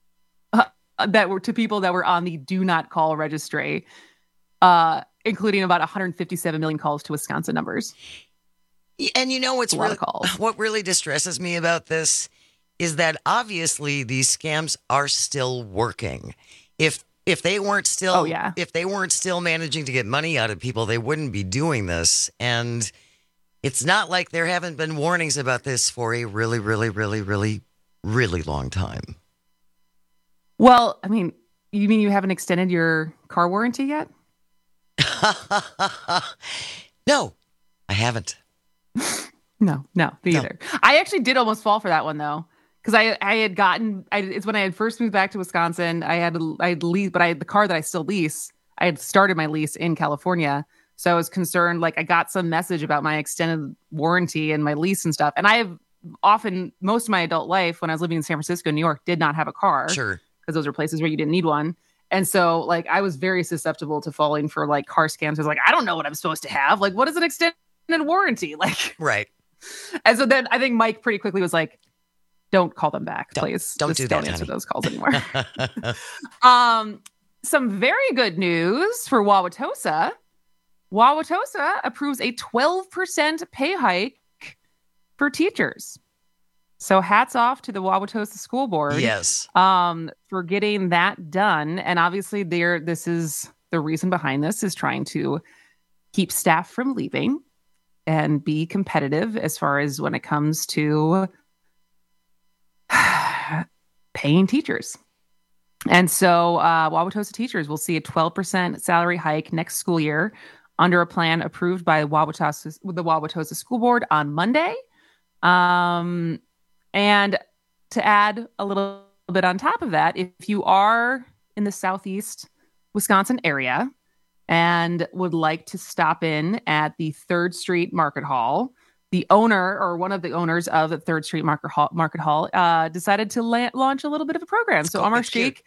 people that were on the do not call registry, including about 157 million calls to Wisconsin numbers. And what really distresses me about this is that obviously these scams are still working. If they weren't still if they weren't still managing to get money out of people, they wouldn't be doing this. And it's not like there haven't been warnings about this for a really, really, really, really really long time. Well, I mean, you mean you haven't extended your car warranty yet? No, I haven't. No, me either. I actually did almost fall for that one though, because I had gotten. It's when I had first moved back to Wisconsin. I had lease, but the car that I still lease. I had started my lease in California, so I was concerned. Like I got some message about my extended warranty and my lease and stuff. And I have often, most of my adult life, when I was living in San Francisco, New York, did not have a car. Sure. Because those are places where you didn't need one. And so like I was very susceptible to falling for like car scams. I was like, I don't know what I'm supposed to have. Like, what is an extended warranty? Like, right. And so then I think Mike pretty quickly was like, don't call them back, please. Don't do that, Don't answer honey. those calls anymore. Some very good news for Wauwatosa. Wauwatosa approves a 12% pay hike for teachers. So hats off to the Wauwatosa School Board. Yes. For getting that done. And obviously this is the reason behind this is trying to keep staff from leaving and be competitive as far as when it comes to paying teachers. And so Wauwatosa teachers will see a 12% salary hike next school year under a plan approved by the Wauwatosa School Board on Monday. And to add a little bit on top of that, if you are in the southeast Wisconsin area and would like to stop in at the 3rd Street Market Hall, the owner or one of the owners of the 3rd Street Market Hall decided to launch a little bit of a program. So Omar Sheikh,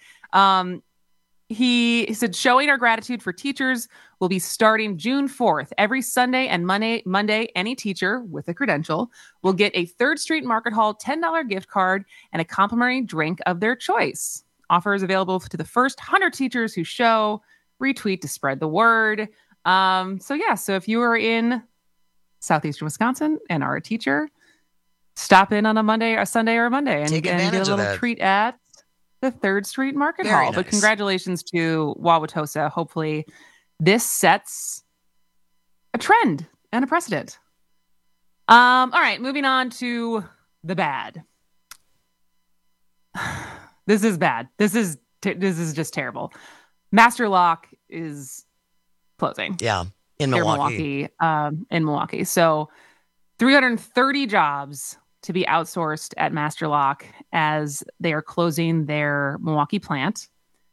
he said, showing our gratitude for teachers will be starting June 4th. Every Sunday and Monday, any teacher with a credential will get a 3rd Street Market Hall $10 gift card and a complimentary drink of their choice. Offer is available to the first 100 teachers who show. Retweet to spread the word. So if you are in southeastern Wisconsin and are a teacher, stop in on a Sunday or a Monday and get a little treat at the 3rd Street Market Hall. Nice. But congratulations to Wauwatosa. Hopefully this sets a trend and a precedent. All right, moving on to the bad. This is bad. This is just terrible. Master Lock is closing. Yeah, in Milwaukee. In Milwaukee. So 330 jobs to be outsourced at Master Lock as they are closing their Milwaukee plant.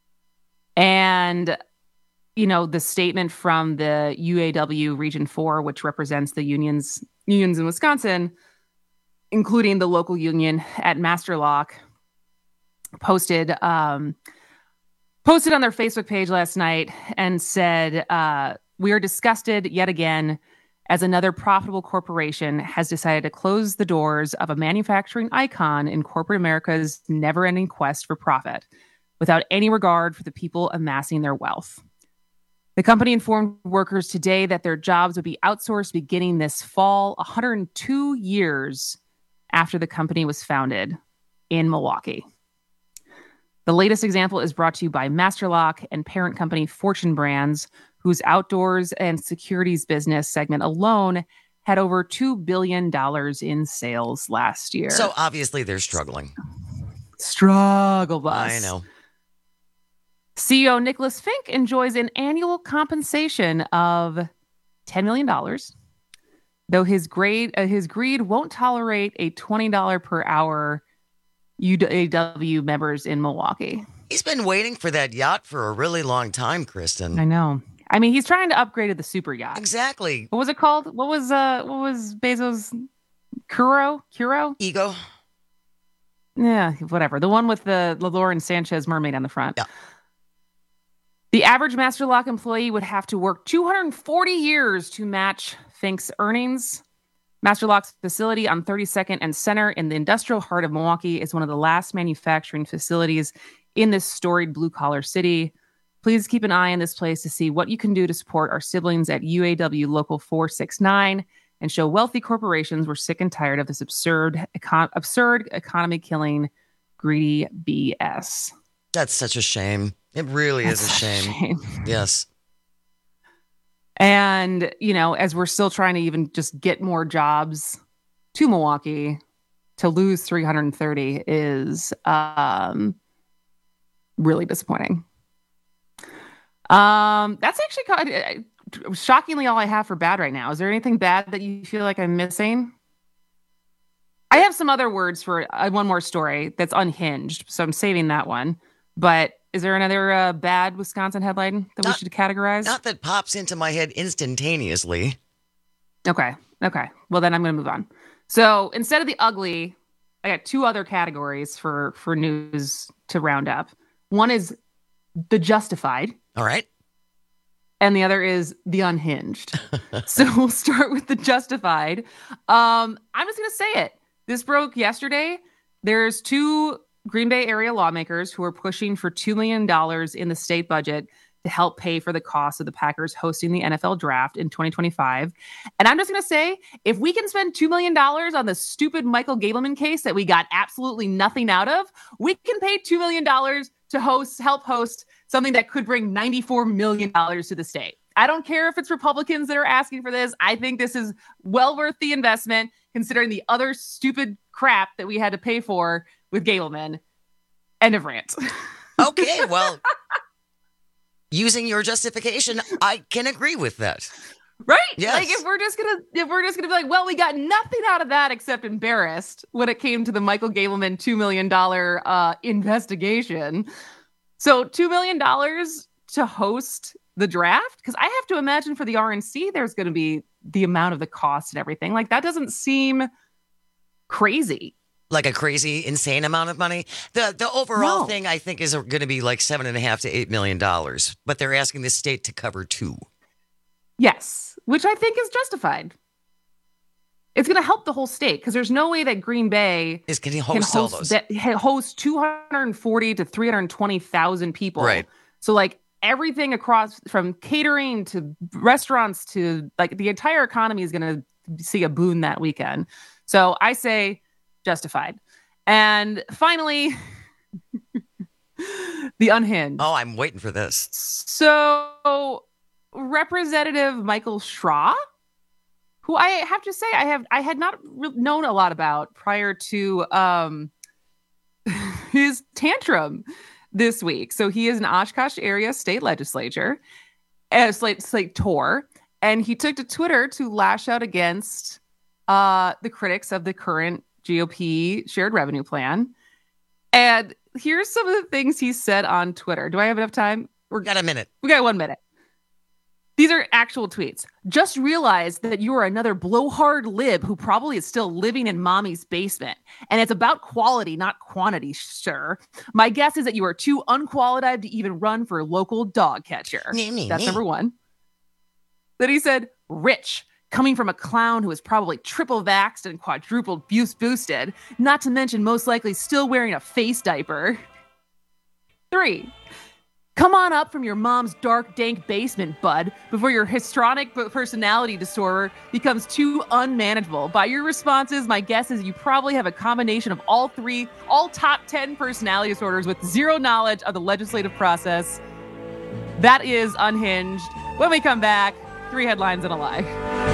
And, the statement from the UAW Region 4, which represents the unions in Wisconsin, including the local union at Master Lock, posted on their Facebook page last night and said, we are disgusted yet again as another profitable corporation has decided to close the doors of a manufacturing icon in corporate America's never-ending quest for profit without any regard for the people amassing their wealth. The company informed workers today that their jobs would be outsourced beginning this fall, 102 years after the company was founded in Milwaukee. The latest example is brought to you by Master Lock and parent company Fortune Brands, whose outdoors and securities business segment alone had over $2 billion in sales last year. So obviously they're struggling. Struggle bus. I know. CEO Nicholas Fink enjoys an annual compensation of $10 million, though his greed won't tolerate a $20 per hour UAW members in Milwaukee. He's been waiting for that yacht for a really long time, Kristen. I know. I mean, he's trying to upgrade the super yacht. Exactly. What was it called? What was Bezos' Kuro? Ego. Yeah, whatever. The one with the Lauren Sanchez mermaid on the front. Yeah. The average Master Lock employee would have to work 240 years to match Fink's earnings. Master Lock's facility on 32nd and Center in the industrial heart of Milwaukee is one of the last manufacturing facilities in this storied blue-collar city. Please keep an eye on this place to see what you can do to support our siblings at UAW Local 469 and show wealthy corporations we're sick and tired of this absurd economy-killing, greedy BS. That's such a shame. It really is a shame. Yes. And, as we're still trying to even just get more jobs to Milwaukee to lose 330 is really disappointing. That's actually shockingly all I have for bad right now. Is there anything bad that you feel like I'm missing? I have some other words for one more story that's unhinged, so I'm saving that one. But is there another bad Wisconsin headline that we should categorize? Not that pops into my head instantaneously. Okay. Well, then I'm going to move on. So instead of the ugly, I got two other categories for news to round up. One is the justified. All right. And the other is the unhinged. So we'll start with the justified. I'm just going to say it. This broke yesterday. There's two Green Bay area lawmakers who are pushing for $2 million in the state budget to help pay for the cost of the Packers hosting the NFL draft in 2025. And I'm just going to say, if we can spend $2 million on the stupid Michael Gableman case that we got absolutely nothing out of, we can pay $2 million to help host something that could bring $94 million to the state. I don't care if it's Republicans that are asking for this. I think this is well worth the investment, considering the other stupid crap that we had to pay for with Gableman. End of rant. Okay, well, using your justification, I can agree with that. Right? Yes. Like if we're just gonna be like, well, we got nothing out of that except embarrassed when it came to the Michael Gableman $2 million investigation. So $2 million to host the draft? Because I have to imagine for the RNC, there's going to be the amount of the cost and everything. Like that doesn't seem crazy. Like a crazy, insane amount of money. The overall thing, I think, is going to be like $7.5 to $8 million. But they're asking the state to cover $2 million. Yes, which I think is justified. It's going to help the whole state because there's no way that Green Bay can host all those. Host 240 to 320,000 people. Right. So like everything across from catering to restaurants to like the entire economy is going to see a boon that weekend. So I say justified. And finally, the unhinged. Oh, I'm waiting for this. So Representative Michael Schra, who I have to say I had not known a lot about prior to his tantrum this week. So he is an Oshkosh area state legislator, slate tour, and he took to Twitter to lash out against the critics of the current GOP shared revenue plan. And here's some of the things he said on Twitter. Do I have enough time? We got a minute. We got 1 minute. These are actual tweets. Just realize that you are another blowhard lib who probably is still living in mommy's basement. And it's about quality, not quantity, sir. My guess is that you are too unqualified to even run for local dog catcher. That's number one. Then he said, rich, coming from a clown who is probably triple vaxxed and quadruple boosted, not to mention most likely still wearing a face diaper. 3. Come on up from your mom's dark, dank basement, bud, before your histrionic personality disorder becomes too unmanageable. By your responses, my guess is you probably have a combination of all top 10 personality disorders with zero knowledge of the legislative process. That is unhinged. When we come back, 3 headlines and a lie.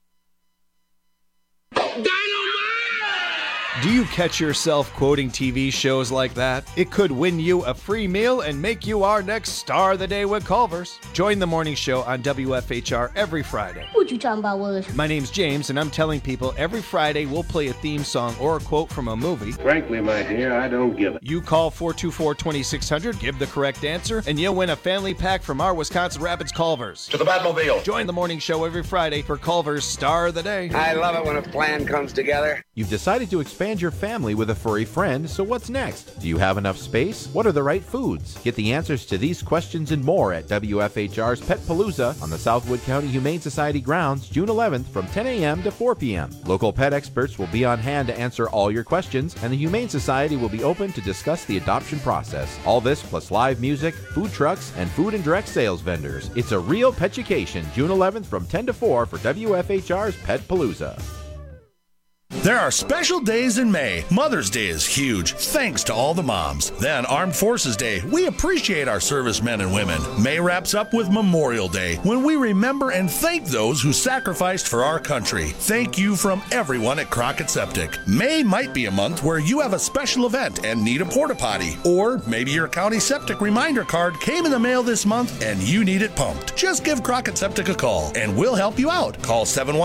Do you catch yourself quoting TV shows like that? It could win you a free meal and make you our next star of the day with Culver's. Join the morning show on WFHR every Friday. What you talking about, Willis? My name's James, and I'm telling people every Friday we'll play a theme song or a quote from a movie. Frankly, my dear, I don't give it. You call 424-2600, give the correct answer, and you'll win a family pack from our Wisconsin Rapids Culver's. To the Batmobile. Join the morning show every Friday for Culver's Star of the Day. I love it when a plan comes together. You've decided to expand your family with a furry friend, so what's next? Do you have enough space? What are the right foods? Get the answers to these questions and more at WFHR's Pet Palooza on the Southwood County Humane Society grounds, June 11th from 10 a.m. to 4 p.m. Local pet experts will be on hand to answer all your questions, and the Humane Society will be open to discuss the adoption process. All this plus live music, food trucks, and food and direct sales vendors. It's a real petucation, June 11th from 10 to 4 for WFHR's Pet Palooza. There are special days in May. Mother's Day is huge. Thanks to all the moms. Then Armed Forces Day. We appreciate our servicemen and women. May wraps up with Memorial Day, when we remember and thank those who sacrificed for our country. Thank you from everyone at Crockett Septic. May might be a month where you have a special event and need a porta potty. Or maybe your county septic reminder card came in the mail this month and you need it pumped. Just give Crockett Septic a call and we'll help you out. Call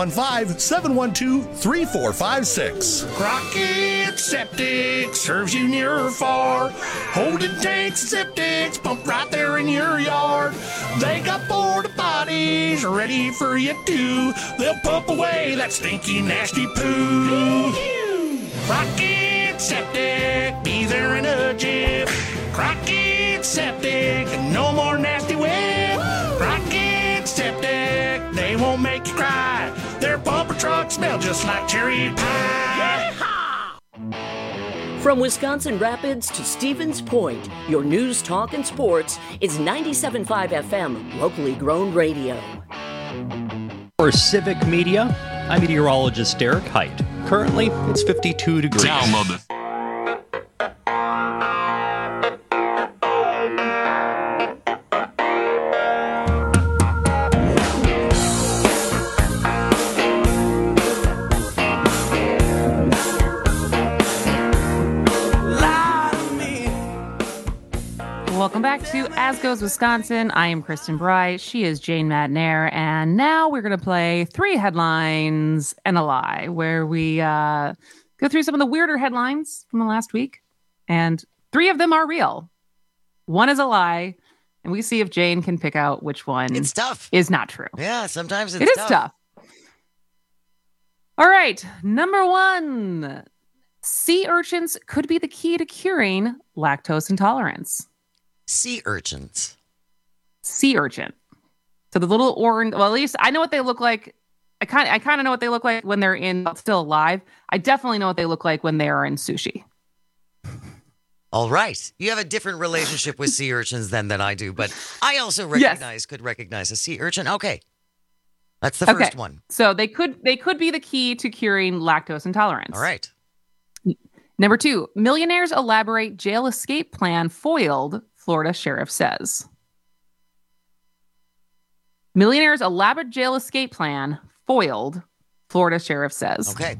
715-712-3456. Crockett Septic serves you near or far. Holding tanks and septics pump right there in your yard. They got porta potties ready for you too. They'll pump away that stinky, nasty poo. Crockett Septic, be there in a jiff. Crockett Septic, no more nasty whip. Crockett Septic, they won't make you cry. Their pumper trucks smell just like cherry pie. From Wisconsin Rapids to Stevens Point, your news, talk, and sports is 97.5 FM, locally grown radio. For Civic Media, I'm meteorologist Derek Height. Currently, it's 52 degrees. Download it. Welcome back to As Goes Wisconsin. I am Kristen Bry. She is Jane Madnair. And now we're going to play 3 headlines and a lie, where we go through some of the weirder headlines from the last week. And 3 of them are real. 1 is a lie. And we see if Jane can pick out which one It's tough. is not true. Yeah, sometimes It is tough. All right. Number 1. Sea urchins could be the key to curing lactose intolerance. Sea urchins. Sea urchin. So the little orange, well, at least I know what they look like. I kind of know what they look like when they're still alive. I definitely know what they look like when they are in sushi. All right. You have a different relationship with sea urchins than I do, but I also could recognize a sea urchin. Okay. That's the first one. So they could be the key to curing lactose intolerance. All right. Number 2, millionaires elaborate jail escape plan foiled, Florida sheriff says. Millionaires elaborate jail escape plan foiled, Florida sheriff says. Okay.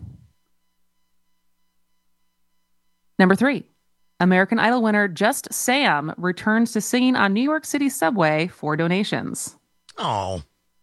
Number 3, American Idol winner Just Sam returns to singing on New York City subway for donations. Oh,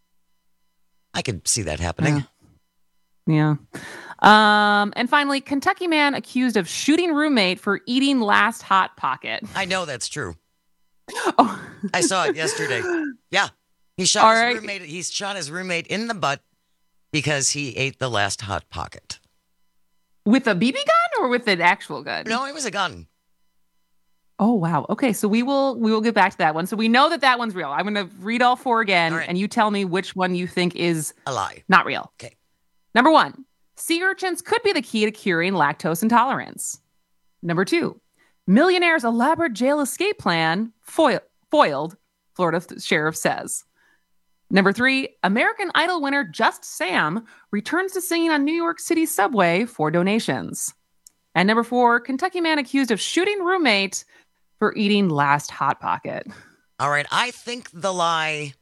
I could see that happening. Yeah. And finally, Kentucky man accused of shooting roommate for eating last Hot Pocket. I know that's true. Oh. I saw it yesterday. Yeah. He shot his roommate. He shot his roommate in the butt because he ate the last Hot Pocket. With a BB gun or with an actual gun? No, it was a gun. Oh, wow. Okay, so we will get back to that one. So we know that one's real. I'm going to read all 4 again, and you tell me which one you think is a lie. Not real. Okay. Number 1, sea urchins could be the key to curing lactose intolerance. Number 2, millionaire's elaborate jail escape plan foiled, Florida sheriff says. Number 3, American Idol winner Just Sam returns to singing on New York City subway for donations. And number 4, Kentucky man accused of shooting roommate for eating last Hot Pocket. All right. I think the lie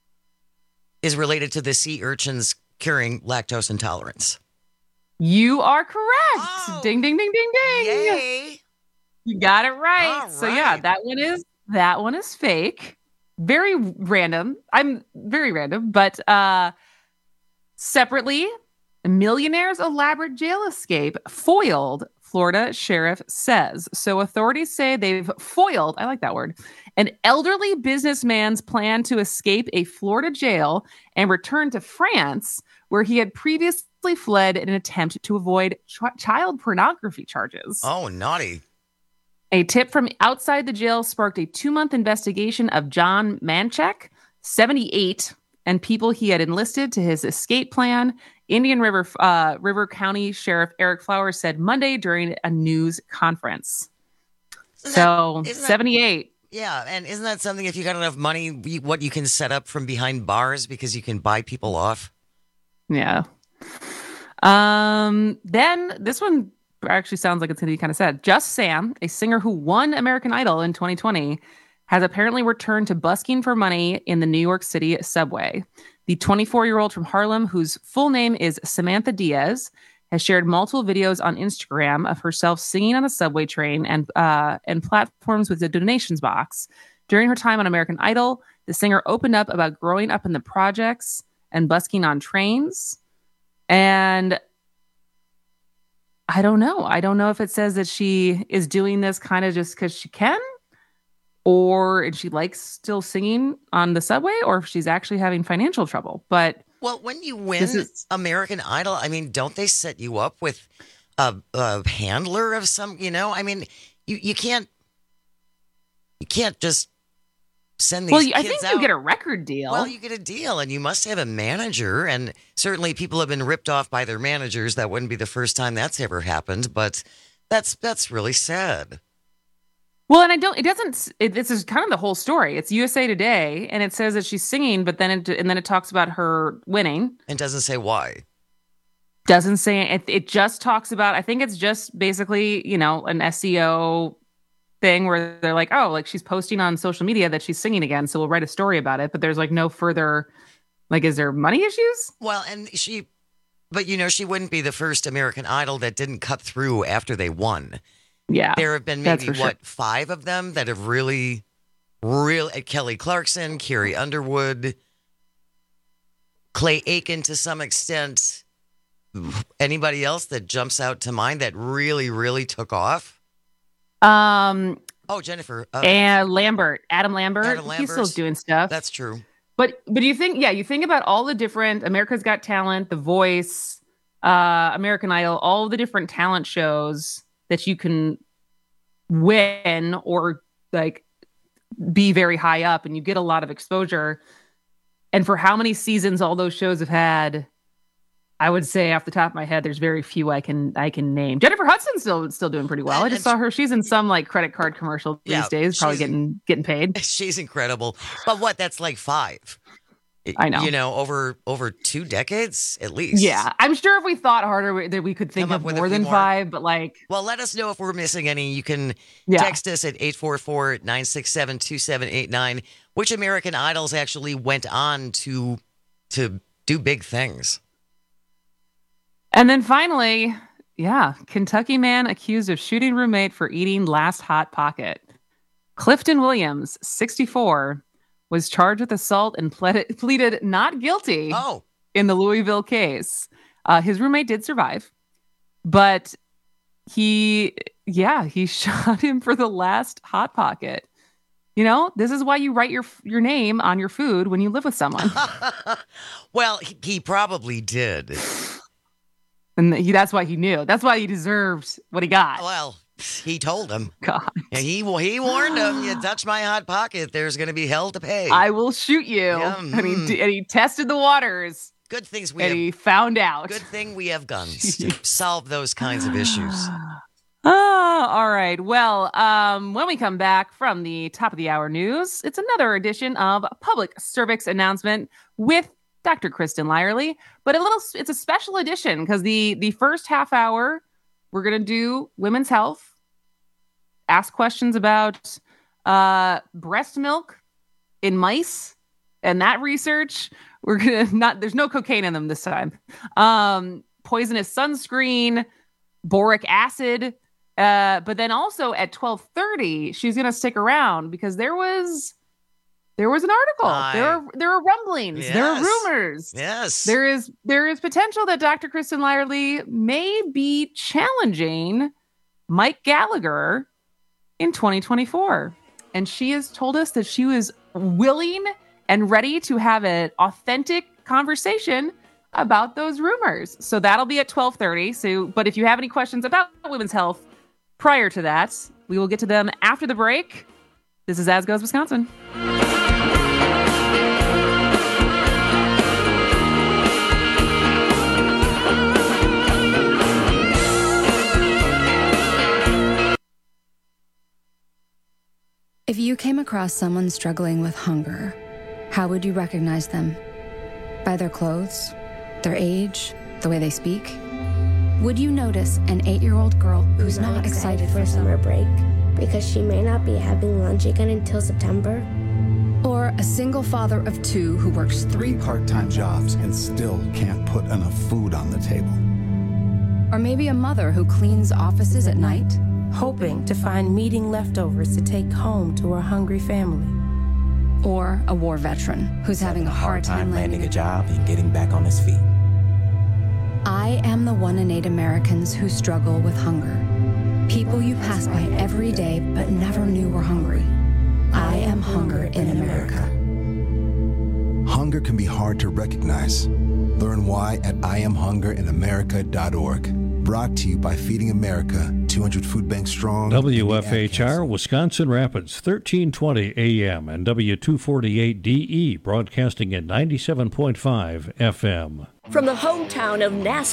is related to the sea urchins curing lactose intolerance. You are correct. Oh, ding, ding, ding, ding, ding. Yay. You got it right. All right. So yeah, that one is fake. Very random. I'm very random, but separately, millionaire's elaborate jail escape foiled, Florida sheriff says. So authorities say they've foiled, I like that word, an elderly businessman's plan to escape a Florida jail and return to France, where he had previously fled in an attempt to avoid child pornography charges. Oh, naughty. A tip from outside the jail sparked a 2-month investigation of John Manchek, 78, and people he had enlisted to his escape plan. Indian River County Sheriff Eric Flowers said Monday during a news conference. Isn't 78. Yeah, and isn't that something, if you got enough money, what you can set up from behind bars because you can buy people off? Yeah. Then this one actually sounds like it's going to be kind of sad. Just Sam, a singer who won American Idol in 2020, has apparently returned to busking for money in the New York City subway. The 24-year-old from Harlem, whose full name is Samantha Diaz, has shared multiple videos on Instagram of herself singing on a subway train and platforms with a donations box. During her time on American Idol, the singer opened up about growing up in the projects and busking on trains. And I don't know. I don't know if it says that she is doing this kind of just because she can, or if she likes still singing on the subway, or if she's actually having financial trouble. But well, when you win American Idol, I mean, don't they set you up with a handler of some, I mean, you can't just send these kids I think out. You get a record deal. Well, you get a deal, and you must have a manager, and certainly people have been ripped off by their managers. That wouldn't be the first time that's ever happened, but that's really sad. Well, and this is kind of the whole story. It's USA Today, and it says that she's singing, but then it talks about her winning. And doesn't say why. Doesn't say it just talks about, I think it's just basically, an SEO thing where they're like, oh, like she's posting on social media that she's singing again, so we'll write a story about it. But there's like no further, like, is there money issues? Well, and she wouldn't be the first American Idol that didn't cut through after they won. Yeah. There have been maybe, 5 of them that have really Kelly Clarkson, Carrie Underwood, Clay Aiken to some extent. Anybody else that jumps out to mind that really, really took off? Jennifer. And Adam Lambert. He's still doing stuff. That's true. But you think about all the different America's Got Talent, The Voice, American Idol, all the different talent shows that you can win or like be very high up, and you get a lot of exposure. And for how many seasons all those shows have had, I would say off the top of my head, there's very few I can name. Jennifer Hudson's still doing pretty well. I just saw her. She's in some like credit card commercial these days, probably getting paid. She's incredible. But that's like 5. I know. Over 2 decades at least. Yeah, I'm sure if we thought harder that we could think of more than 5. But like, well, let us know if we're missing any. You can text us at 844-967-2789. Which American Idols actually went on to do big things? And then finally, Kentucky man accused of shooting roommate for eating last Hot Pocket. Clifton Williams, 64, was charged with assault and pleaded not guilty in the Louisville case. His roommate did survive, but he shot him for the last Hot Pocket. This is why you write your name on your food when you live with someone. Well, he probably did. And that's why he knew. That's why he deserved what he got. Well, he told him. God. Yeah, he warned him, you touch my Hot Pocket, there's going to be hell to pay. I will shoot you. Yeah, and he tested the waters. Good things he found out. Good thing we have guns to solve those kinds of issues. All right. Well, when we come back from the top of the hour news, it's another edition of Public Cervix Announcement with Dr. Kristen Lyerly, but it's a special edition because the first half hour, we're going to do women's health, ask questions about breast milk in mice and that research. We're going to there's no cocaine in them this time. Poisonous sunscreen, boric acid. But then also at 12:30, she's going to stick around because there was an article. There are rumblings. Yes. There are rumors. Yes. There is potential that Dr. Kristen Lyerly may be challenging Mike Gallagher in 2024. And she has told us that she was willing and ready to have an authentic conversation about those rumors. So that'll be at 12:30. But if you have any questions about women's health prior to that, we will get to them after the break. This is As Goes Wisconsin. If you came across someone struggling with hunger, how would you recognize them? By their clothes, their age, the way they speak? Would you notice an 8-year-old girl who's not excited for summer break because she may not be having lunch again until September? Or a single father of 2 who works 3 part-time jobs and still can't put enough food on the table? Or maybe a mother who cleans offices at night, hoping to find meeting leftovers to take home to her hungry family. Or a war veteran who's having a hard time landing a job and getting back on his feet. I am the 1 in 8 Americans who struggle with hunger. People you pass by every day but never knew were hungry. I am hunger in America. Hunger can be hard to recognize. Learn why at IamHungerInAmerica.org. Brought to you by Feeding America, 200 food banks strong. WFHR, Wisconsin Rapids, 1320 AM and W248DE, broadcasting at 97.5 FM. From the hometown of NASCAR